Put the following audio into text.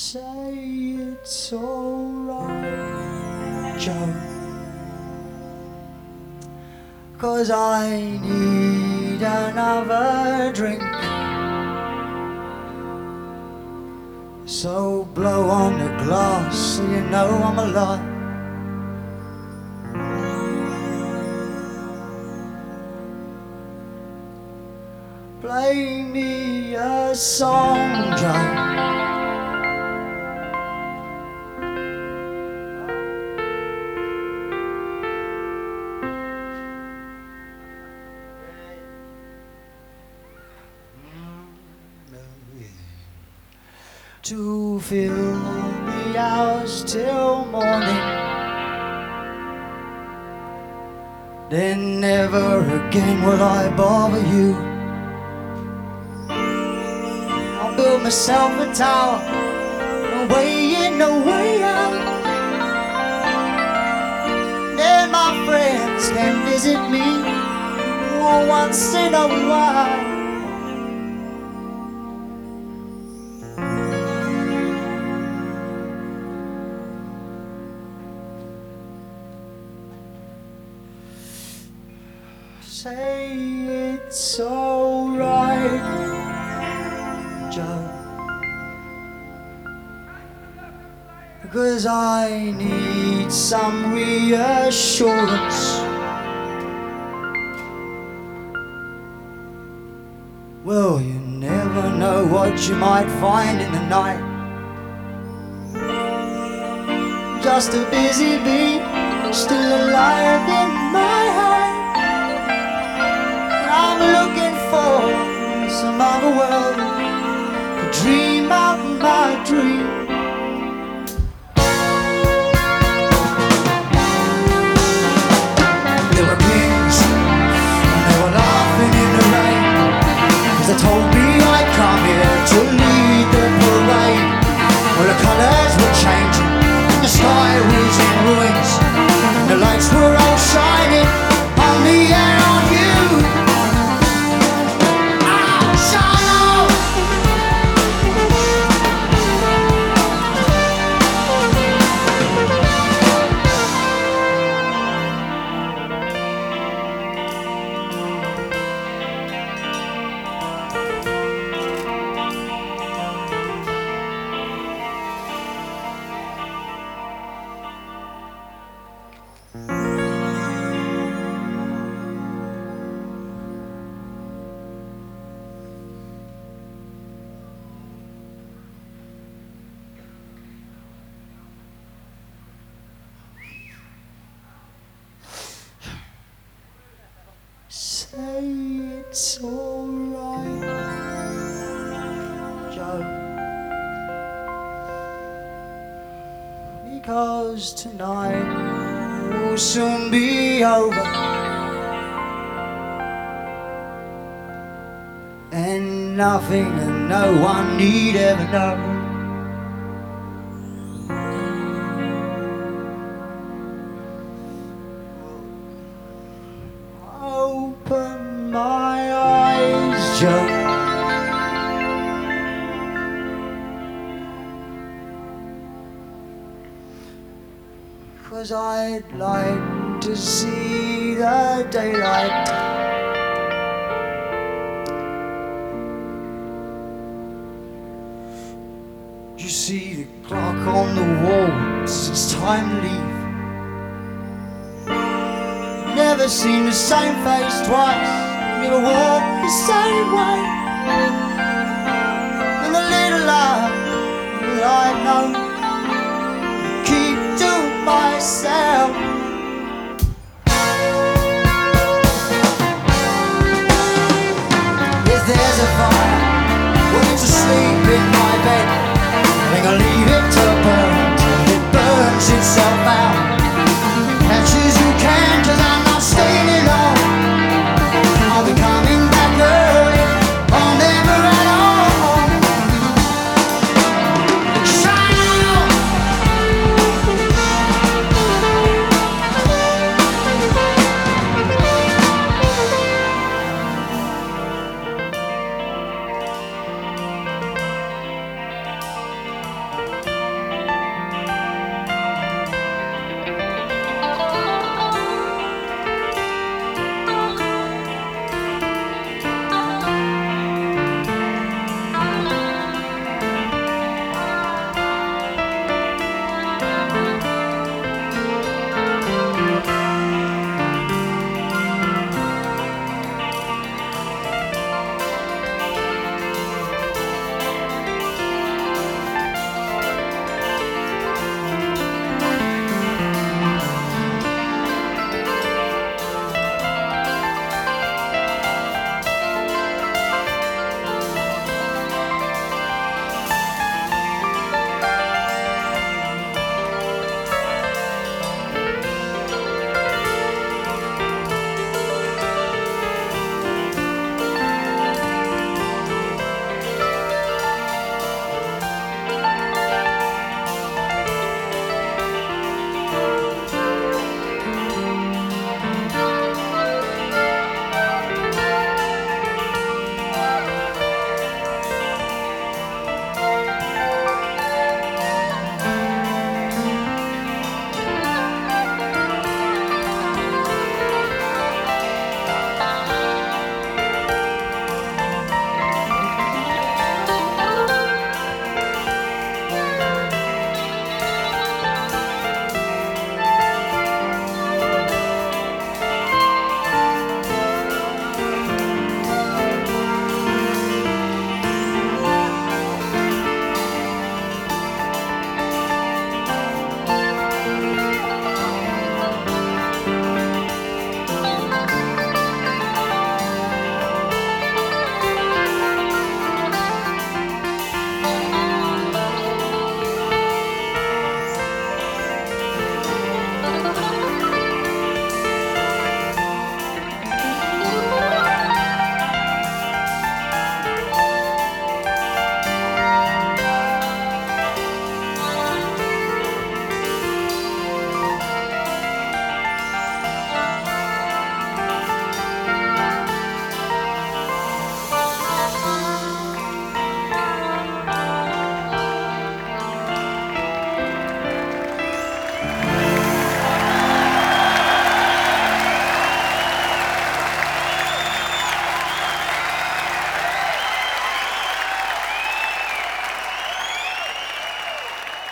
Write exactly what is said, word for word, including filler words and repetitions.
Say it's alright, Joe, 'cause I need another drink. So blow on the glass so you know I'm alive. Play me a song, Joe. To fill the hours till morning, then never again will I bother you. I'll build myself a tower, no way in, no way out. Then my friends can visit me once in a while. Say it's alright, Joe, because I need some reassurance. Well, you never know what you might find in the night. Just a busy bee, still alive in my heart. I'm looking for some other world to dream out my dream. There were kings and they were laughing in the rain, 'cause they told me I'd come here to lead the parade. Well, the colours were changing and the sky was in ruins, and the lights were all shining on me and on you. Say it's alright, Joe, because tonight will soon be over, and nothing and no one need ever know. Open my eyes, Joe, 'cause I'd like to see the daylight. You see the clock on the wall, it's time to leave. Never seen the same face twice, never walk the same way. And the little life that I know, keep to myself. If there's a fire, waiting to sleep in my bed, I think I'll leave it.